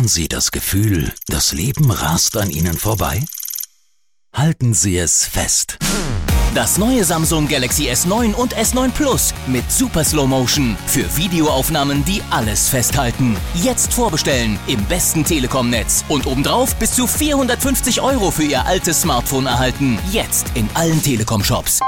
Kennen Sie das Gefühl, das Leben rast an Ihnen vorbei? Halten Sie es fest. Das neue Samsung Galaxy S9 und S9 Plus mit Super Slow Motion für Videoaufnahmen, die alles festhalten. Jetzt vorbestellen im besten Telekom-Netz und obendrauf bis zu 450 € für Ihr altes Smartphone erhalten. Jetzt in allen Telekom-Shops.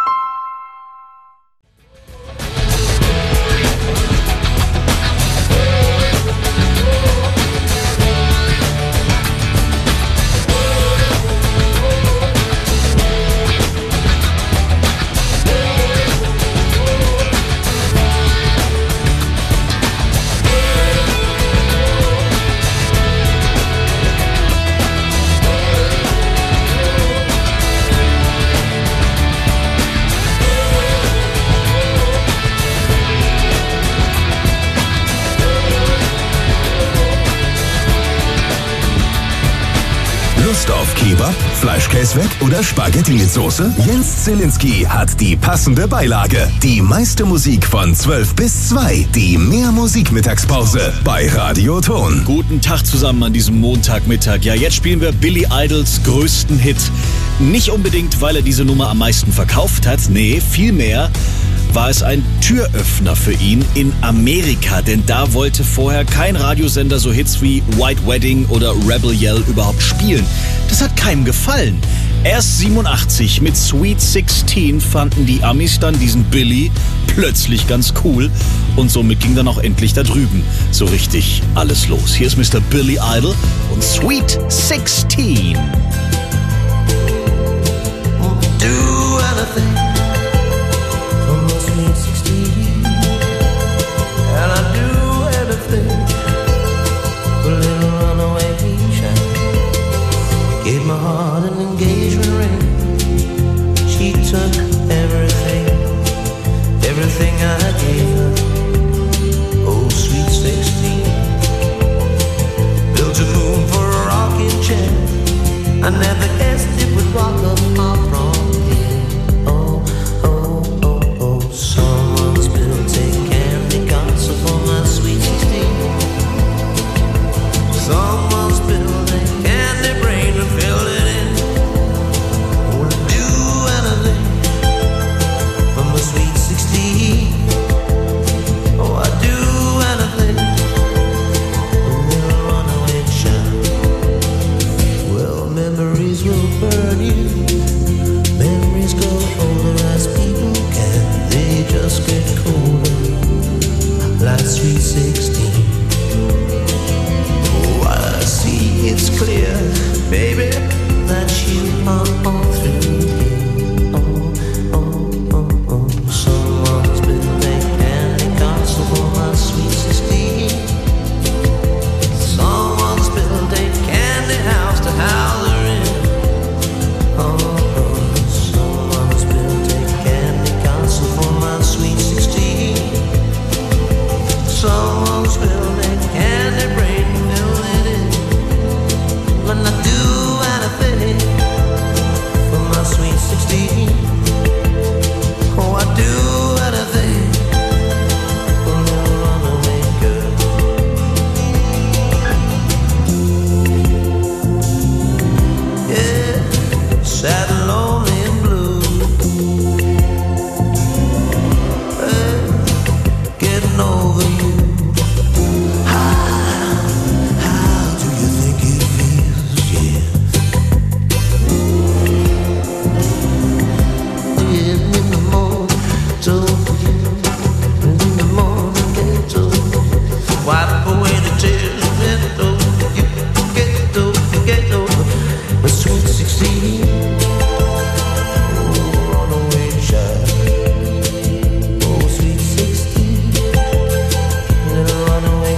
Lust auf Kebab, Fleischkäse weg oder Spaghetti mit Soße? Jens Zielinski hat die passende Beilage. Die meiste Musik von 12 bis 2. Die Mehr-Musik-Mittagspause bei Radio Ton. Guten Tag zusammen an diesem Montagmittag. Ja, jetzt spielen wir Billy Idols größten Hit. Nicht unbedingt, weil er diese Nummer am meisten verkauft hat. Nee, vielmehr war es ein Türöffner für ihn in Amerika, denn da wollte vorher kein Radiosender so Hits wie White Wedding oder Rebel Yell überhaupt spielen. Das hat keinem gefallen. Erst 87 mit Sweet 16 fanden die Amis dann diesen Billy plötzlich ganz cool und somit ging dann auch endlich da drüben so richtig alles los. Hier ist Mr. Billy Idol und Sweet 16. Do anything for my sweet 16, and I do anything for a little runaway child. Gave my heart an engagement ring. She took everything, everything I gave her. Oh, sweet 16. Built a moon for a rocking chair. I never guessed it would rock up far from here. Oh, oh, oh, oh. Someone's built a candy castle for my sweet 16. Someone's built a candy brain and filled it in. Would do anything for my sweet 16. Oh, I'd do anything. A little runaway child. Well, memories will burn you. Memories go older as people can. They just get colder, like sweet 16. Oh, I see it's clear, baby, that you are all through here. Oh, oh, oh, oh. Someone's built a candy castle for my sweet 16. Someone's built a candy house to house her in. Oh, oh, someone's built a candy castle for my sweet 16. Someone's built a candy brain and filled it in. When I do anything for my sweet 16. Oh, I do anything for a little runaway girl. Yeah, sad and lonely and blue. Hey, getting over you. How do you think it feels? Yeah. Yeah, in the morning, told you. In the morning, get over. Wipe away the tears, get over you. Get over, get over. My sweet 16. Oh, runaway child. Oh, sweet 16. Little runaway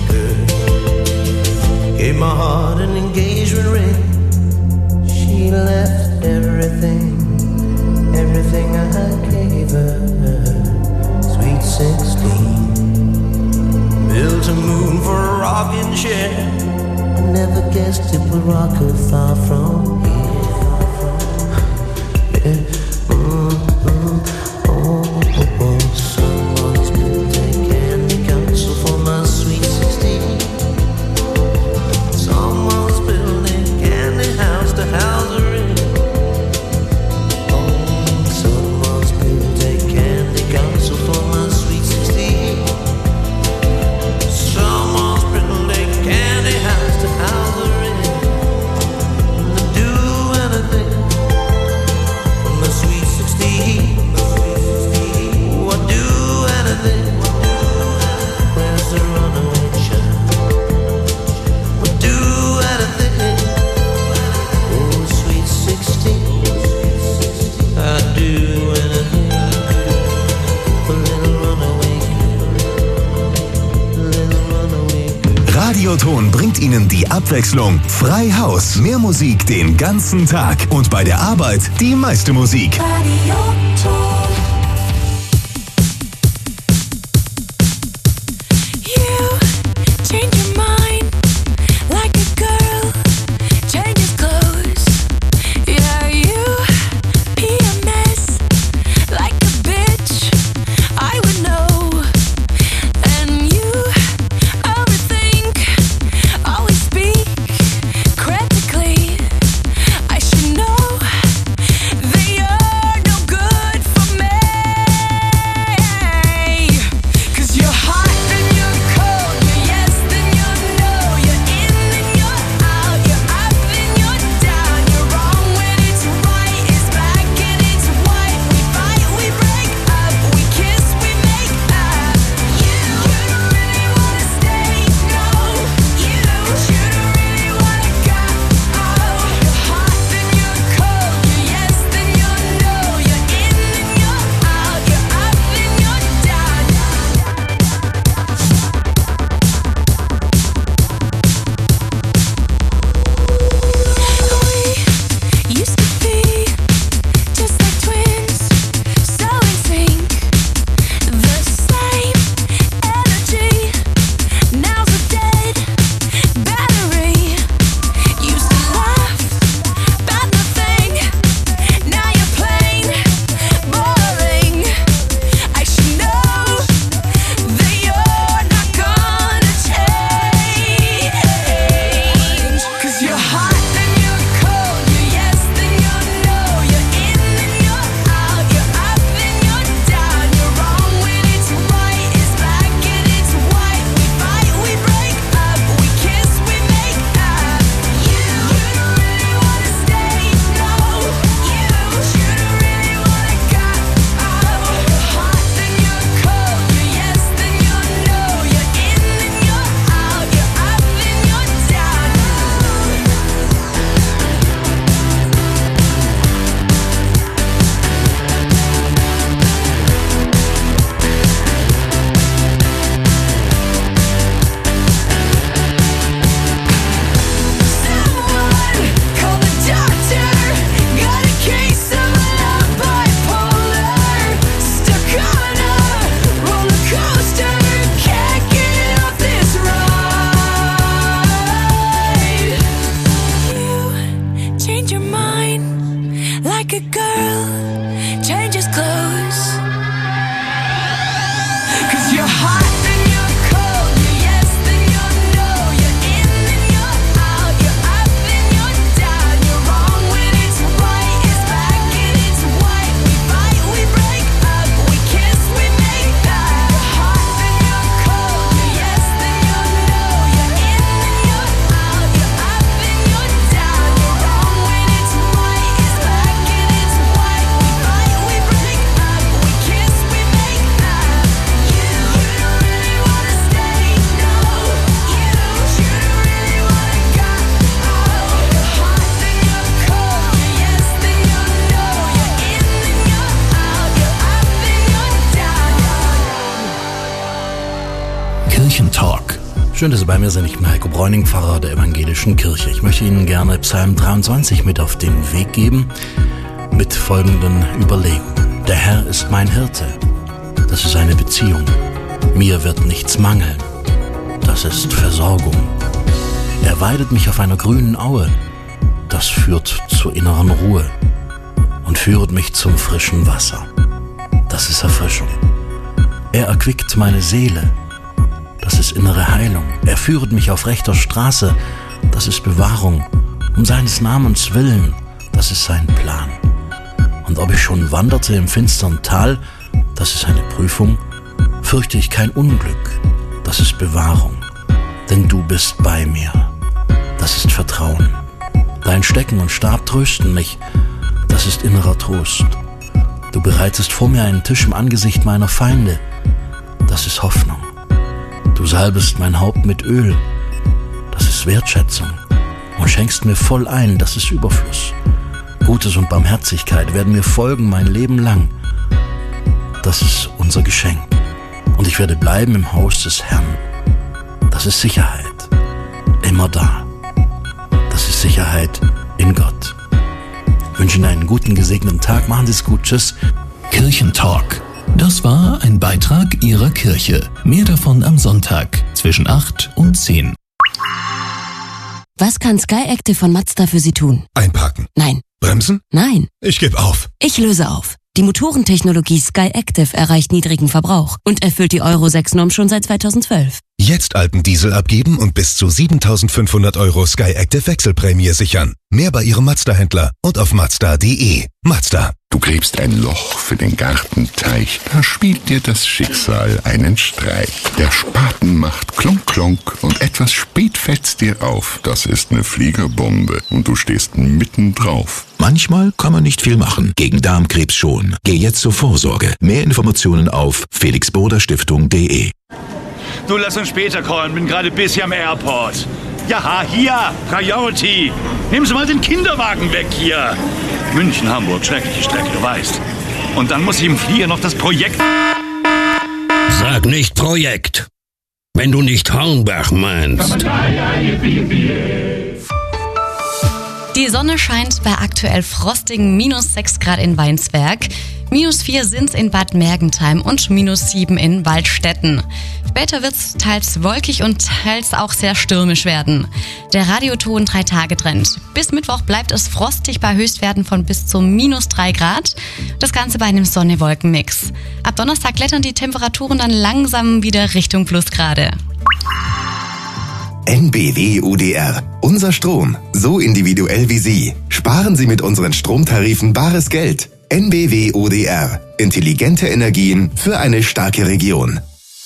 girl. Gave my heart an engagement ring. She left everything, everything I gave her. Sweet 16. Built a moon for a rocking chair. I never guessed it would rock her far from here. Yeah. Oh, oh, oh. Someone's built a candy castle for my sweet 16. Radioton bringt Ihnen die Abwechslung. Frei Haus, mehr Musik den ganzen Tag. Und bei der Arbeit die meiste Musik. Radioton. Kirchentalk. Schön, dass Sie bei mir sind. Ich bin Heiko Bräuning, Pfarrer der Evangelischen Kirche. Ich möchte Ihnen gerne Psalm 23 mit auf den Weg geben, mit folgenden Überlegungen. Der Herr ist mein Hirte. Das ist eine Beziehung. Mir wird nichts mangeln. Das ist Versorgung. Er weidet mich auf einer grünen Aue. Das führt zur inneren Ruhe und führet mich zum frischen Wasser. Das ist Erfrischung. Er erquickt meine Seele. Das ist innere Heilung. Er führet mich auf rechter Straße. Das ist Bewahrung. Um seines Namens willen. Das ist sein Plan. Und ob ich schon wanderte im finstern Tal, das ist eine Prüfung, fürchte ich kein Unglück. Das ist Bewahrung. Denn du bist bei mir. Das ist Vertrauen. Dein Stecken und Stab trösten mich. Das ist innerer Trost. Du bereitest vor mir einen Tisch im Angesicht meiner Feinde. Das ist Hoffnung. Du salbest mein Haupt mit Öl. Das ist Wertschätzung. Und schenkst mir voll ein. Das ist Überfluss. Gutes und Barmherzigkeit werden mir folgen mein Leben lang. Das ist unser Geschenk. Und ich werde bleiben im Haus des Herrn. Das ist Sicherheit. immer da. Das ist Sicherheit in Gott. Ich wünsche Ihnen einen guten, gesegneten Tag. Machen Sie es gut. Tschüss. Kirchentalk. Das war ein Beitrag Ihrer Kirche. Mehr davon am Sonntag zwischen 8 und 10. Was kann Sky Active von Mazda für Sie tun? Einparken. Nein. Bremsen? Nein. Ich gebe auf. Ich löse auf. Die Motorentechnologie Sky Active erreicht niedrigen Verbrauch und erfüllt die Euro 6-Norm schon seit 2012. Jetzt alten Diesel abgeben und bis zu 7.500 € Sky Active Wechselprämie sichern. Mehr bei Ihrem Mazda-Händler und auf Mazda.de. Mazda. Du gräbst ein Loch für den Gartenteich. Da spielt dir das Schicksal einen Streich. Der Spaten macht Klonk, Klonk und etwas spät fällt's dir auf. Das ist eine Fliegerbombe und du stehst mittendrauf. Manchmal kann man nicht viel machen. Gegen Darmkrebs schon. Geh jetzt zur Vorsorge. Mehr Informationen auf felixboderstiftung.de. Du, lass uns später callen, bin gerade busy am Airport. Ja, hier, Priority. Nehmen Sie mal den Kinderwagen weg hier. München, Hamburg, schreckliche Strecke, du weißt. Und dann muss ich im Flieger noch das Projekt... Sag nicht Projekt, wenn du nicht Hornbach meinst. Die Sonne scheint bei aktuell frostigen -6 Grad in Weinsberg, -4 sind's in Bad Mergentheim und -7 in Waldstätten. Später wird's teils wolkig und teils auch sehr stürmisch werden. Der Radioton 3-Tage-Trend. Bis Mittwoch bleibt es frostig bei Höchstwerten von bis zu -3 Grad. Das Ganze bei einem Sonne-Wolken-Mix. Ab Donnerstag klettern die Temperaturen dann langsam wieder Richtung Plusgrade. NBW UDR. Unser Strom. So individuell wie Sie. Sparen Sie mit unseren Stromtarifen bares Geld. NBW UDR. Intelligente Energien für eine starke Region.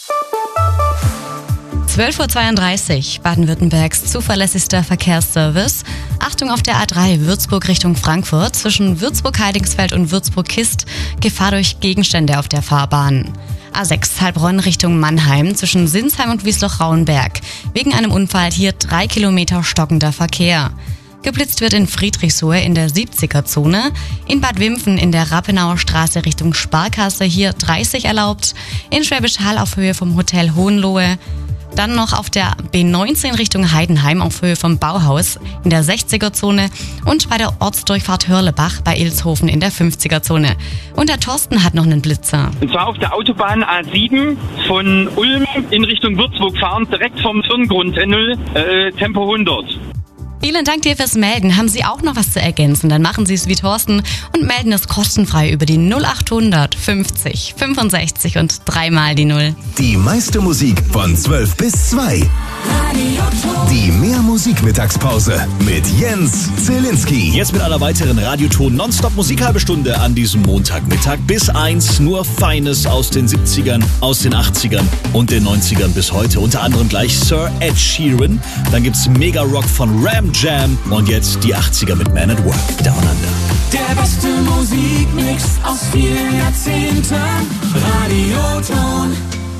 12:32 Uhr, Baden-Württembergs zuverlässigster Verkehrsservice. Achtung auf der A3 Würzburg Richtung Frankfurt. Zwischen Würzburg-Heidingsfeld und Würzburg-Kist Gefahr durch Gegenstände auf der Fahrbahn. A6 Heilbronn Richtung Mannheim zwischen Sinsheim und Wiesloch-Rauenberg. Wegen einem Unfall hier 3 Kilometer stockender Verkehr. Geblitzt wird in Friedrichsruhe in der 70er-Zone. In Bad Wimpfen in der Rappenauer Straße Richtung Sparkasse hier 30 erlaubt. In Schwäbisch Hall auf Höhe vom Hotel Hohenlohe. Dann noch auf der B19 Richtung Heidenheim auf Höhe vom Bauhaus in der 60er-Zone und bei der Ortsdurchfahrt Hörlebach bei Ilshofen in der 50er-Zone. Und der Thorsten hat noch einen Blitzer. Und zwar auf der Autobahn A7 von Ulm in Richtung Würzburg fahren, direkt vom Firngrundtunnel, Tempo 100. Vielen Dank dir fürs Melden. Haben Sie auch noch was zu ergänzen? Dann machen Sie es wie Thorsten und melden es kostenfrei über die 0800 50 65 und 3 mal die 0. Die meiste Musik von 12 bis 2. Die Mehr-Musik-Mittagspause mit Jens Zielinski. Jetzt mit einer weiteren Radioton Nonstop Musik, halbe Stunde an diesem Montagmittag bis 1. Nur Feines aus den 70ern, aus den 80ern und den 90ern bis heute. Unter anderem gleich Sir Ed Sheeran. Dann gibt's Mega Rock von Ram Jam und jetzt die 80er mit Man at Work. Down Under. Der beste Musikmix aus vielen Jahrzehnten. Radioton.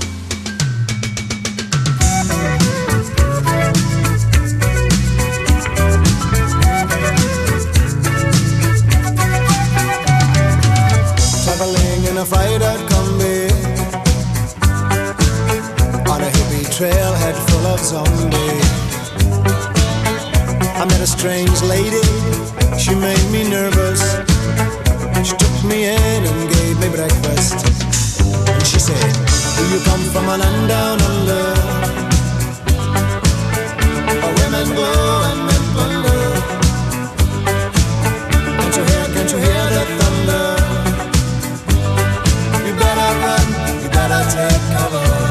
Traveling in a freighter combi on a hippie trailhead full of zombies. I met a strange lady, she made me nervous. She took me in and gave me breakfast. And she said, do you come from a land down under? Where women go and men wonder. Can't you hear the thunder? You better run, you better take cover.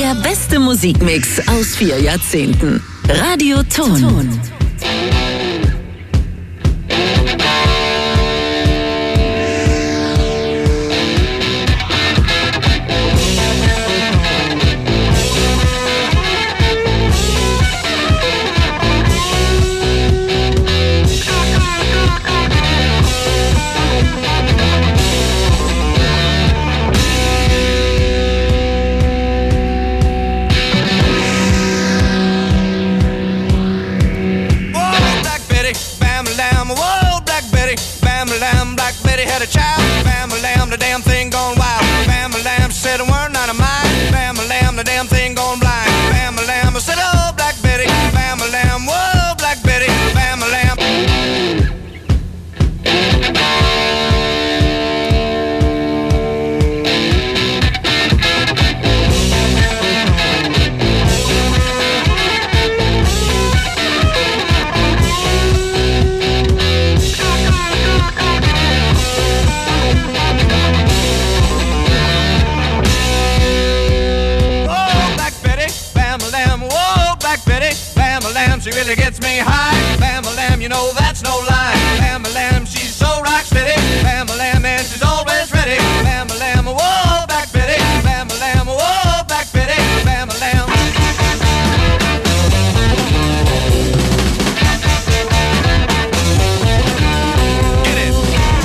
Der beste Musikmix aus 4 Jahrzehnten. Radio Ton. She really gets me high. Bam-a-lam, you know that's no lie. Bam-a-lam, she's so rock steady. Bam-a-lam, and she's always ready. Bam-a-lam, whoa, Black Betty. Bam-a-lam, whoa, Black Betty. Bam-a-lam. Get it.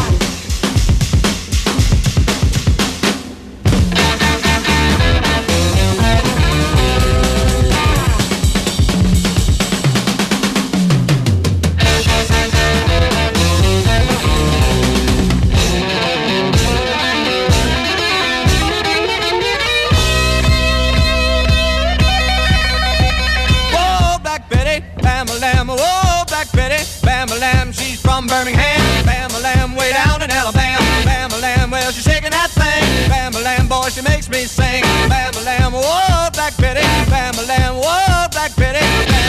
Bam-a-lam, oh, Black Betty. Bam-a-lam, she's from Birmingham. Bam-a-lam, way down in Alabama. Bam-a-lam, well, she's shaking that thing. Bam-a-lam, boy, she makes me sing. Bam-a-lam, oh, Black Betty. Bam-a-lam, oh, Black Betty.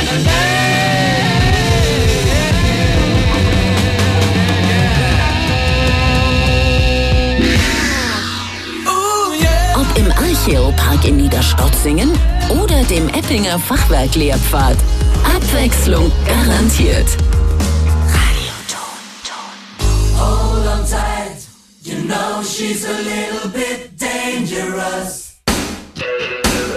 Ob im Archäopark in Niederstotzingen oder dem Eppinger Fachwerk-Lehrpfad. Abwechslung garantiert. Radio Ton. Hold on tight, you know she's a little bit dangerous.